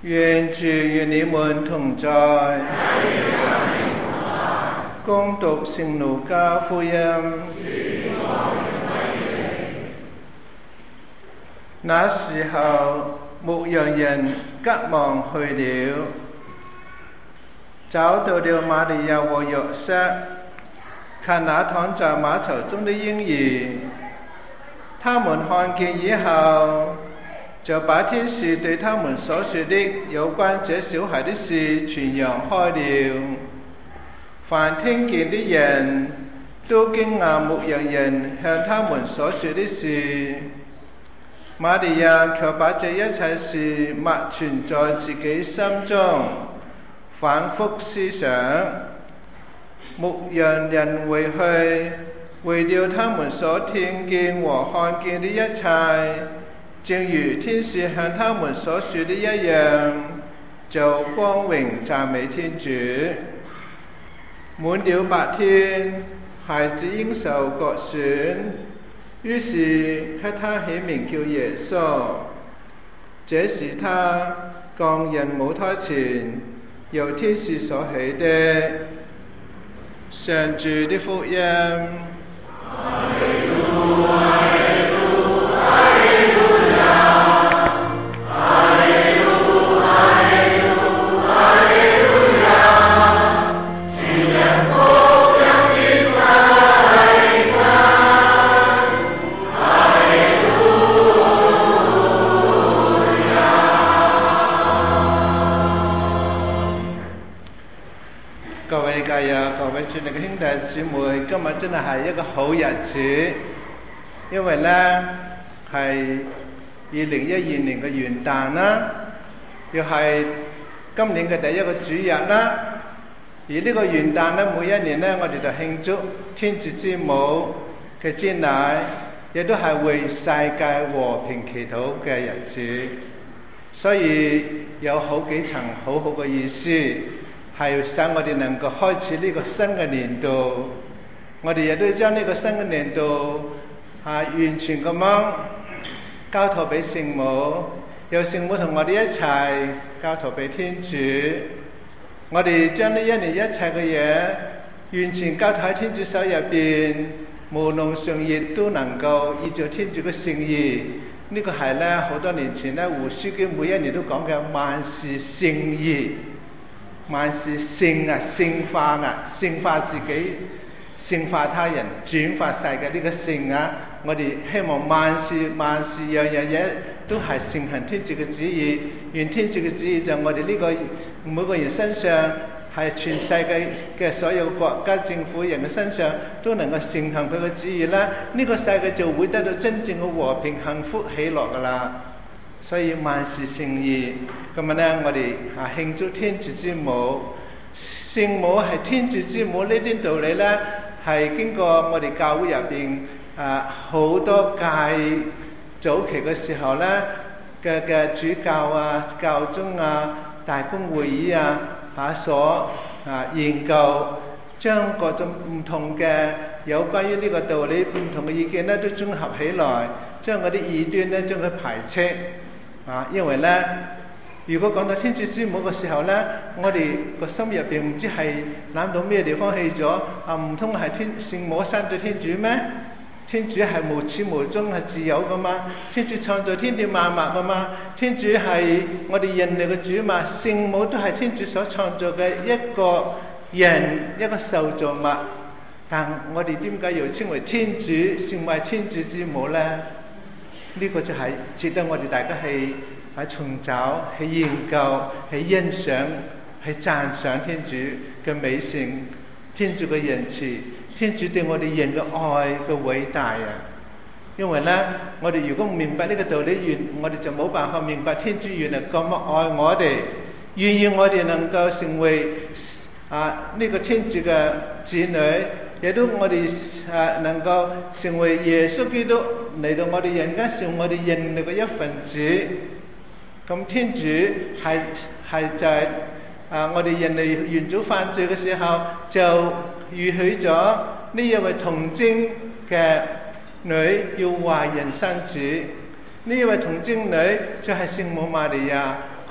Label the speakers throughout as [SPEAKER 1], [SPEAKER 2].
[SPEAKER 1] 願主與你們同在。恭讀聖路加福音。那時候，牧羊人急忙去了，找到了瑪利亞和約瑟，看那躺在馬槽中的嬰兒。他們看見以後，就把天使對他們所說的有關這小孩的事傳揚開了。凡聽見的人都驚訝牧羊人向他們所說的事。瑪利亞卻把這一切事默存在自己心中，反覆思想。牧羊人回去，為了他們所聽見和看見的一切，正如天使向他們所說的一樣，就光榮讚美天主。滿了白天，孩子應受割損，於是給他起名叫耶穌。這是他降孕母胎前由天使所起的。上主的福音。各位教友、各位主內嘅兄弟姊妹，今日真係一個好日子，因為呢係2012年嘅元旦啦，又係今年嘅第一個主日啦。而呢個元旦呢，每一年呢，我哋就慶祝天主之母嘅節禮，亦都係為世界和平祈禱嘅日子，所以有好幾層好好嘅意思。係使我哋能夠開始呢個新嘅年度，我哋亦都將呢個新嘅年度完全咁樣交託俾聖母，由聖母同我哋一齊交託俾天主。我哋將呢一年一切嘅嘢完全交託喺天主手入邊，無論上意都能夠依照天主嘅聖意。呢個係呢好多年前呢胡書記每一年都講嘅萬事聖意。萬事聖聖化聖化自己，聖化他人，轉化世界呢個聖我哋希望萬事樣樣嘢都係承行天主嘅旨意。願天主嘅旨意就我哋呢個每個人身上，係全世界嘅所有國家政府人嘅身上都能夠承行佢嘅旨意啦。呢個世界就會得到真正嘅和平、幸福、喜樂噶啦。所以萬事聖意，今日呢，我哋慶祝天主之母，聖母係天主之母呢啲道理呢，係經過我哋教會入邊好多屆早期嘅時候呢嘅主教教宗大公會議所研究，將各種唔同嘅有關於呢個道理唔同嘅意見呢，都綜合起來，將嗰啲異端呢，將佢排斥。因為呢，如果講到天主之母嘅時候呢，我哋個心入邊唔知係諗到咩地方去咗唔通係聖母生咗天主咩？天主係無始無終係自由噶嘛？天主創造天地萬物噶嘛？天主係我哋人類嘅主嘛？聖母都係天主所創造嘅一個人，一個受造物。但我哋點解要稱為天主，成為天主之母呢？呢個就係值得我哋大家去尋找、去研究、去欣賞、去讚賞天主嘅美善、天主嘅仁慈、天主對我哋人嘅愛嘅偉大因為呢，我哋如果唔明白呢個道理，我哋就冇辦法明白天主原來咁愛我哋，願意我哋能夠成為呢個天主嘅子女。亦都我哋能夠成為耶穌基督嚟到我哋人間，成為我哋人類嘅一份子。咁天主係就係我哋人類原祖犯罪嘅時候，就預許咗呢一位童貞嘅女要懷孕生子。呢一位童貞女就係聖母瑪利亞，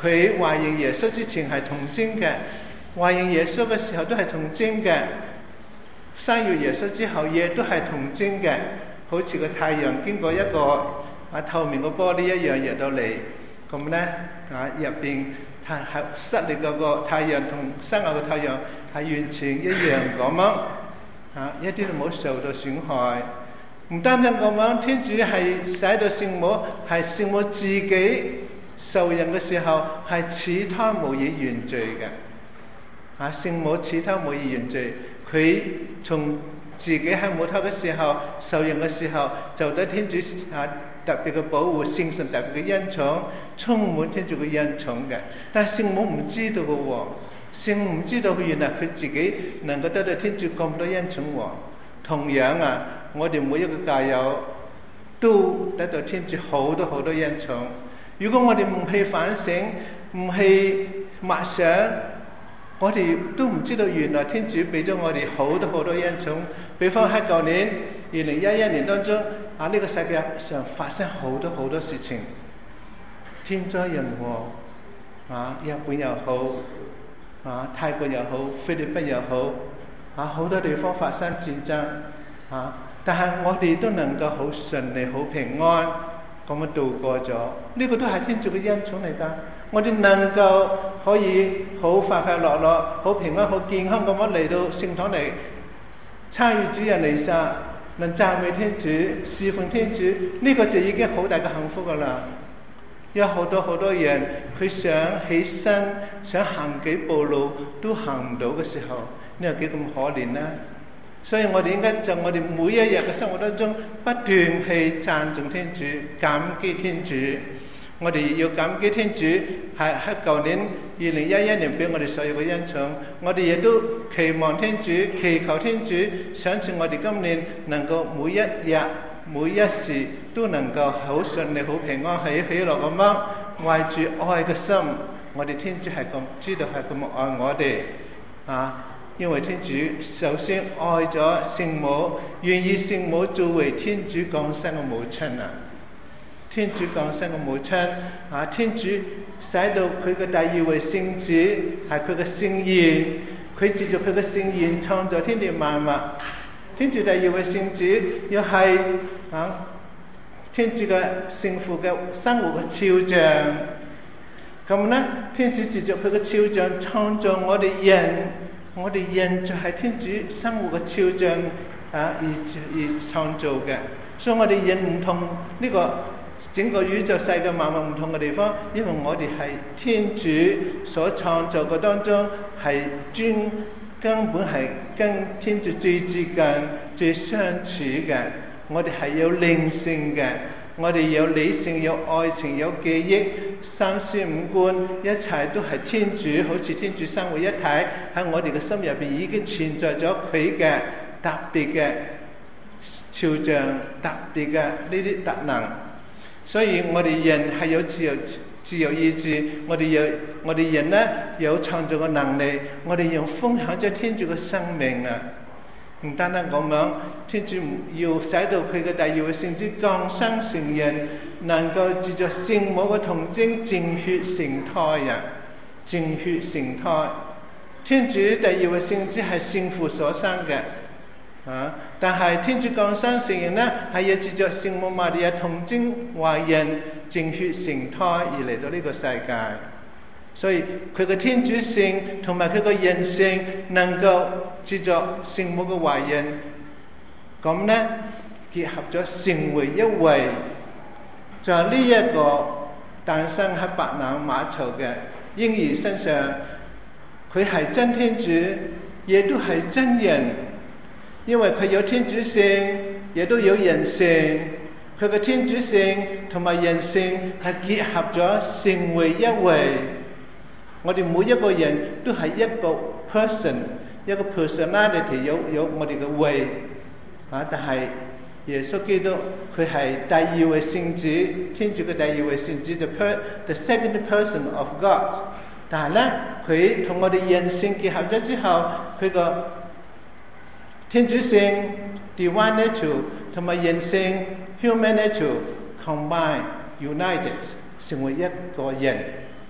[SPEAKER 1] 佢懷孕耶穌之前係童貞嘅，懷孕耶穌嘅時候都係童貞嘅，生育耶穌之後亦都係童貞嘅，好似個太陽經過一個透明嘅玻璃一樣入到嚟，咁咧入邊係室內嗰個太陽同生外嘅太陽係完全一樣咁樣，一啲都冇受到損害。唔單單咁樣，天主係使到聖母係聖母自己受孕嘅時候係似胎無以原罪嘅。聖母似胎無以原罪，佢從自己喺母胎嘅時候受孕嘅時候，就得天主特別嘅保護，聖神特別嘅恩寵，充滿天主嘅恩寵嘅。但係聖母唔知道嘅喎，聖母唔知道原來佢自己能夠得到天主咁多恩寵喎。同樣我哋每一個教友都得到天主好多好多恩寵。如果我哋唔去反省，唔去默想，我哋都唔知道原來天主俾咗我哋好多好多恩寵。比方喺舊年2011年當中，呢個世界上發生好多好多事情，天災人禍，日本又好，泰國又好，菲律賓又好，好多地方發生戰爭，但係我哋都能夠好順利、好平安咁樣度過咗，呢個都係天主嘅恩寵嚟㗎。我哋能夠可以好快快樂樂、好平安、好健康咁樣嚟到聖堂嚟參與主日彌撒，能讚美天主、侍奉天主，呢個就已經好大嘅幸福㗎啦。有好多好多人，佢想起身、想行幾步路都行唔到嘅時候，呢個幾咁可憐呢？所以我哋應該就我哋每一日嘅生活當中，不斷去讚頌天主、感激天主。我哋要感激天主，喺舊年2011年俾我哋所有嘅恩寵，我哋亦都期望天主、祈求天主賞賜我哋今年能夠每一日、每一時都能夠好順利、好平安、喜樂咁樣，懷住愛嘅心，我哋天主係咁知道係咁愛我哋因為天主首先愛咗聖母，願意聖母作為天主降生嘅母親天主降生嘅母親天主使到佢嘅第二位聖子係佢嘅聖言，佢藉著佢嘅聖言創造天地萬物。天主第二位聖子又係天主嘅聖父嘅生活嘅肖像。咁呢，天主藉著佢嘅肖像創造我哋人，我哋人就係天主生活嘅肖像而創造嘅。所以我哋人唔同呢個整個宇宙世界萬物唔同嘅地方，因為我哋係天主所創造嘅當中係根本係跟天主最接近、最相處嘅。我哋係有靈性嘅，我哋有理性、有愛情、有記憶，三思五觀，一切都係天主，好似天主生活一體喺我哋嘅心入邊已經存在咗佢嘅特別嘅肖像、特別嘅呢啲特能。所以我哋人係有自由意志，我哋人呢有創造嘅能力，我哋要分享咗天主嘅生命唔單單咁樣，天主要使到佢嘅第二位聖子降生成人，能夠藉著聖母嘅童貞淨血成胎淨血成胎。天主第二位聖子係聖父所生嘅。但係天主降生成人呢，係要藉著聖母瑪利亞童貞懷孕淨血成胎而嚟到呢個世界，所以佢嘅天主性同埋佢嘅人性能夠藉著聖母嘅懷孕，咁呢結合咗成為一位。在呢一個誕生喺白冷馬槽嘅嬰兒身上，佢係真天主，亦都係真人。因為佢有天主性，亦都有人性，佢嘅天主性同埋人性係結合咗成為一位。我哋每一個人都係一個 person， 一個 personality， 有我哋嘅位但係耶穌基督佢係第二位聖子，天主嘅第二位聖子 the second person of God。但係呢，佢同我哋人性結合咗之後，佢個天主性 divine nature 同埋人性 human nature combine united 成為一個人。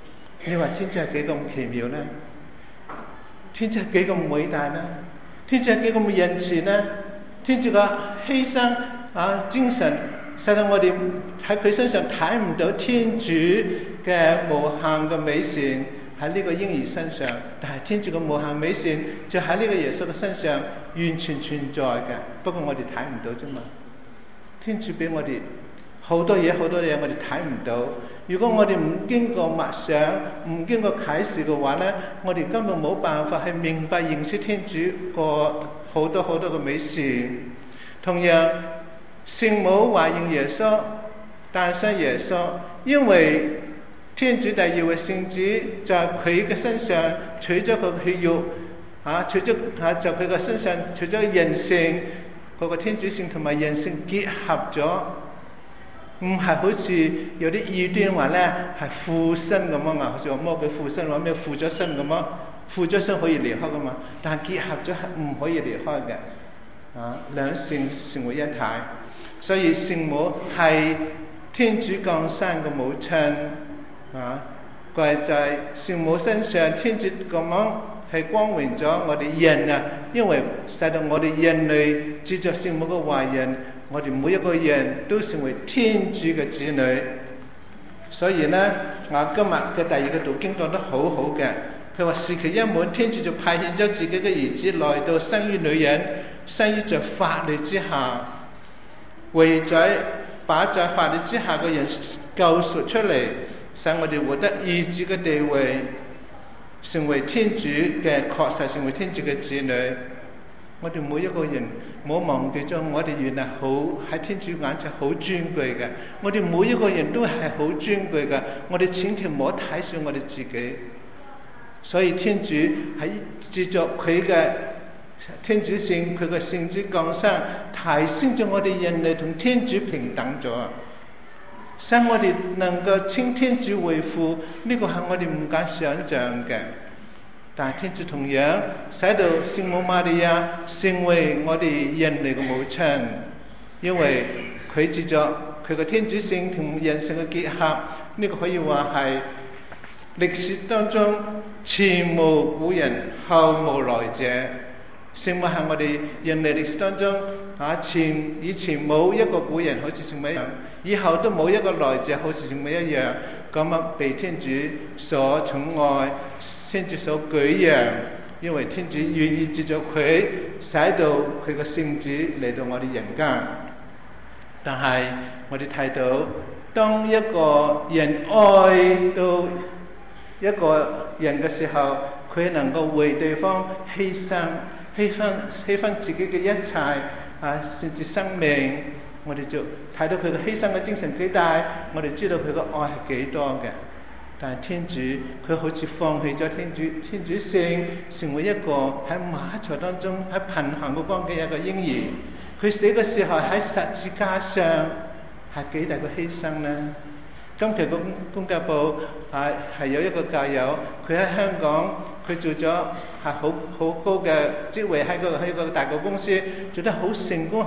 [SPEAKER 1] 你話天主係幾咁奇妙呢？天主係幾咁偉大呢？天主係幾咁仁慈呢？天主嘅犧牲精神，使到我哋喺佢身上睇唔到天主嘅無限嘅美善喺呢個嬰兒身上，但係天主嘅無限美善就喺呢個耶穌嘅身上完全存在嘅，不過我哋睇唔到啫嘛。天主俾我哋好多嘢，我哋睇唔到。如果我哋唔經過默想，唔經過啟示嘅話呢，我哋根本冇辦法去明白認識天主個好多嘅美善。同樣，聖母懷孕耶穌，誕生耶穌，因為天主第二位聖子在佢嘅身上取咗佢嘅血肉，取咗就佢嘅身上取咗人性，嗰個天主性同埋人性結合咗。唔係好似有啲異端話咧係附身咁樣好似話魔鬼附身話咩附咗身咁樣，附咗身可以離開噶嘛，但係結合咗係唔可以離開嘅。兩性成為一體，所以聖母係天主降生嘅母親。跪在聖母身上，天主咁樣係光榮咗我哋人因為使到我哋人類藉着聖母嘅懷孕，我哋每一個人都成為天主嘅子女。所以呢，我今日嘅第二個讀經講得好好嘅，佢話時期一滿，天主就派遣咗自己嘅兒子來到生於女人，生於在法律之下，為咗把在法律之下嘅人救贖出嚟，使我哋獲得兒子嘅地位，成為天主嘅確實成為天主嘅子女。我哋每一個人唔好忘記咗，我哋原來好喺天主眼前好尊貴嘅。我哋每一個人都係好尊貴嘅，我哋千祈唔好睇小我哋自己。所以天主喺藉着佢嘅天主性，佢嘅聖子降生，提升咗我哋人類同天主平等咗，使我哋能夠稱天主為父，呢個係我哋唔敢想像嘅。但係天主同樣使到聖母瑪利亞成為我哋人類嘅母親，因為佢藉着佢嘅天主性同人性嘅結合，呢個可以話係歷史當中前無古人後無來者。聖母係我哋人類歷史當中以前冇一個古人好似聖母一樣，以後都冇一個來者好似聖母一樣咁樣被天主所寵愛，天主所舉揚，因為天主願意藉着佢使到佢個聖子嚟到我哋人間。但係我哋睇到，當一個人愛到一個人嘅時候，佢能夠為對方犧牲自己嘅一切甚至生命，我哋就睇到佢嘅犧牲嘅精神幾大，我哋知道佢嘅愛係幾多嘅。但係天主佢好似放棄咗天主性，成為一個喺馬槽當中喺貧寒嘅光景一個嬰兒。佢死嘅時候喺十字架上係幾大個犧牲呢？今期公教報係有一個教友，佢喺香港，佢做咗係好高嘅職位，喺個大個公司做得好成功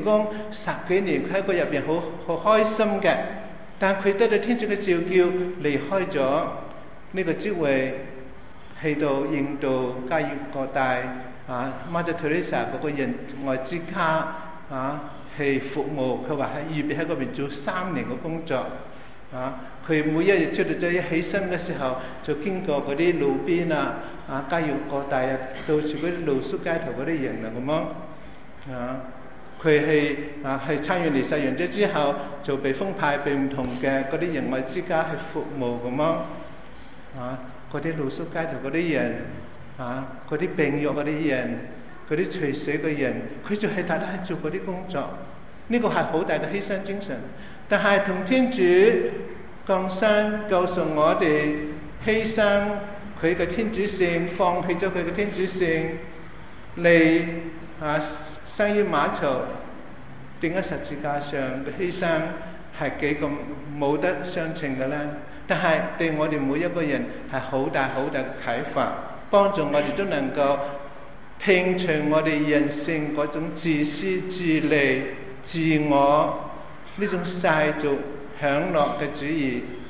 [SPEAKER 1] ，10幾年佢喺個入邊好開心嘅。但係佢得到天主嘅召叫，離開咗呢個職位，去到印度加爾各答Mother Teresa 嗰個人愛之家去服務。佢話喺預備喺嗰邊做3年嘅工作。佢每一日出到咗一起身嘅時候，就經過嗰啲路邊加爾各答到處嗰啲露宿街頭嗰啲人咁樣。佢係參與彌撒完咗之後，就被分派俾唔同嘅嗰啲仁愛之家去服務咁樣。嗰啲露宿街頭嗰啲人，嗰啲病弱嗰啲人，嗰啲垂死嘅人，佢就係大家去做嗰啲工作。呢個係好大嘅犧牲精神。但係同天主降生救贖我哋，犧牲佢嘅天主性，放棄咗佢嘅天主性嚟生於馬槽，釘喺十字架上嘅犧牲係幾咁冇得相稱嘅咧？但係對我哋每一個人係好大嘅啟發，幫助我哋都能夠摒除我哋人性嗰種自私自利、自我呢種世俗享樂嘅主義，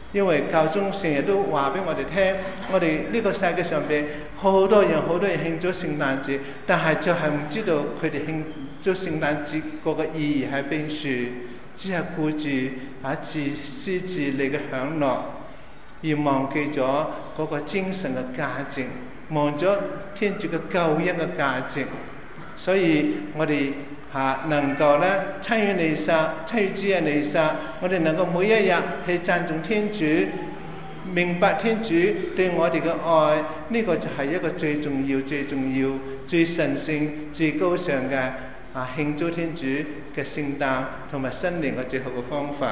[SPEAKER 1] 因為教宗成日都話俾我哋聽，我哋呢個世界上邊好多人慶祝聖誕節，但係就係唔知道佢哋慶祝聖誕節嗰個意義喺邊處，只係顧住自私自利嘅享樂，而忘記咗嗰個精神嘅價值，忘咗天主嘅救恩嘅價值。所以我哋能夠咧參與彌撒，參與主日彌撒，我哋能夠每一日去讚頌天主，明白天主對我哋嘅愛，呢個就係一個最重要、最神聖、最高尚嘅慶祝天主嘅聖誕同埋新年嘅最好嘅方法。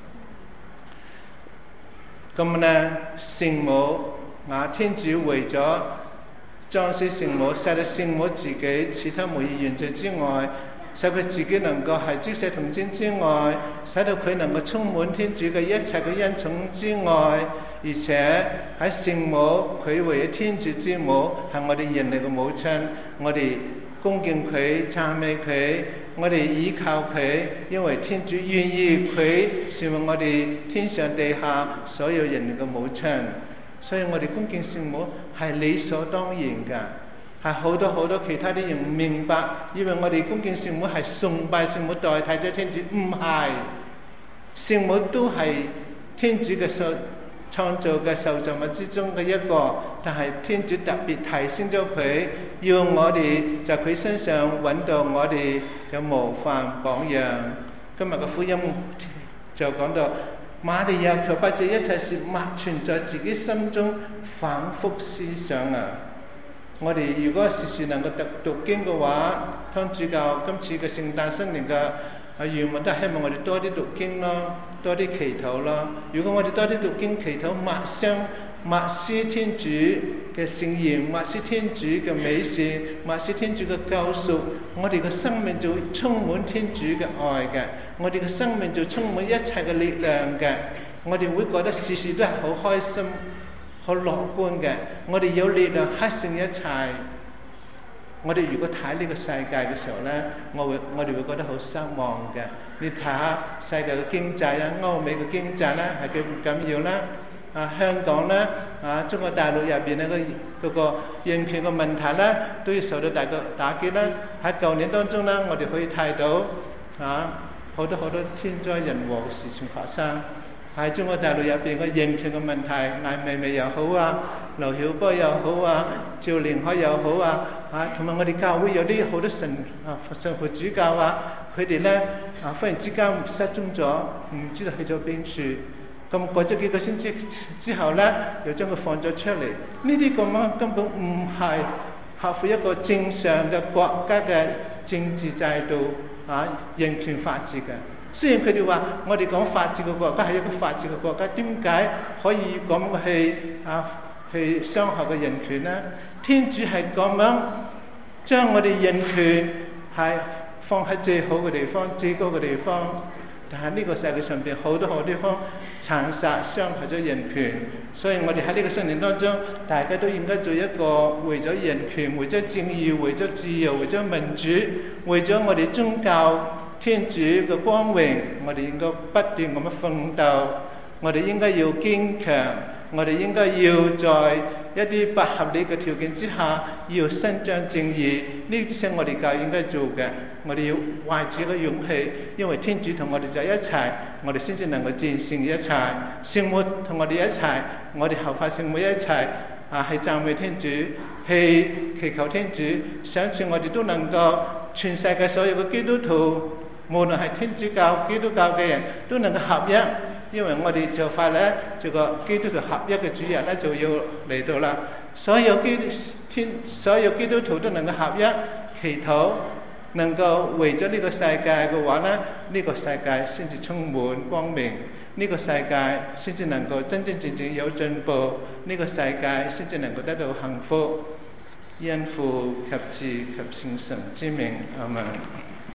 [SPEAKER 1] 咁呢，聖母天主為咗裝飾聖母，使到聖母自己此刻無以原罪之外，使佢自己能夠係諸世童貞之外，使到佢能夠充滿天主嘅一切嘅恩寵之外，而且喺聖母佢為咗天主之母，係我哋人類嘅母親，我哋恭敬佢、讚美佢，我哋依靠佢，因為天主願意佢成為我哋天上地下所有人類嘅母親，所以我哋恭敬聖母係理所當然㗎。係好多其他啲人唔明白，以為我哋恭敬聖母係崇拜聖母代替咗天主，唔係，聖母都係天主嘅創造嘅受造物之中嘅一個，但係天主特別提升咗佢，要我哋在佢身上揾到我哋嘅模範榜樣。今日嘅福音就講到瑪利亞卻把這一切事默存在自己心中，反覆思想啊！我哋如果時時能夠讀經嘅話，天主教今次嘅聖誕新年嘅願望都係希望我哋多啲讀經咯，多啲祈禱咯。如果我哋多啲讀經祈禱，默思天主嘅聖言，默思天主嘅美善，默思天主嘅救贖，我哋嘅生命就會充滿天主嘅愛嘅，我哋嘅生命就充滿一切嘅力量嘅，我哋會覺得時時都係好開心、好樂觀嘅，我哋有力量克勝一切。我哋如果睇呢個世界嘅時候呢，我哋會覺得好失望嘅。你睇下世界嘅經濟啊，歐美嘅經濟呢係幾咁要啦。香港呢，中國大陸入邊呢嗰個人權嘅問題呢，都要受到大個打擊啦。喺舊年當中呢，我哋可以睇到好多天災人禍嘅事情發生。喺中國大陸入邊嘅人權嘅問題，艾未未又好劉曉波又好趙連海又好同埋我哋教會有啲好多神父主教佢哋呢忽然之間失蹤咗，唔知道去咗邊處。咁過咗幾個星期之後呢，又將佢放咗出嚟。呢啲咁樣根本唔係合乎一個正常嘅國家嘅政治制度人權法治嘅。雖然佢哋話我哋講法治嘅國家係一個法治嘅國家，點解可以咁去傷害嘅人權呢？天主係咁樣將我哋人權係放喺最好嘅地方、最高嘅地方，但係呢個世界上邊好多地方殘殺傷害咗人權，所以我哋喺呢個新年當中，大家都應該做一個為咗人權、為咗正義、為咗自由、為咗民主、為咗我哋宗教天主嘅光榮，我哋應該不斷咁樣奮鬥，我哋應該要堅強，我哋應該要在一啲不合理嘅條件之下，要伸張正義，呢啲先我哋教應該做嘅。我哋要懷住個勇氣，因為天主同我哋在一齊，我哋先至能夠戰勝一切。聖母同我哋一齊，我哋後發聖母一齊去讚美天主，去祈求天主，想住我哋都能夠全世界所有嘅基督徒，無論係天主教、基督教嘅人都能夠合一，因為我哋就快咧，這個基督徒合一嘅主日咧就要嚟到啦。所有基督徒都能夠合一祈禱，能夠為咗呢個世界嘅話咧，呢個世界先至充滿光明，呢個世界先至能夠真真正正有進步，呢個世界先至能夠得到幸福。因父及子及聖神之名，阿們。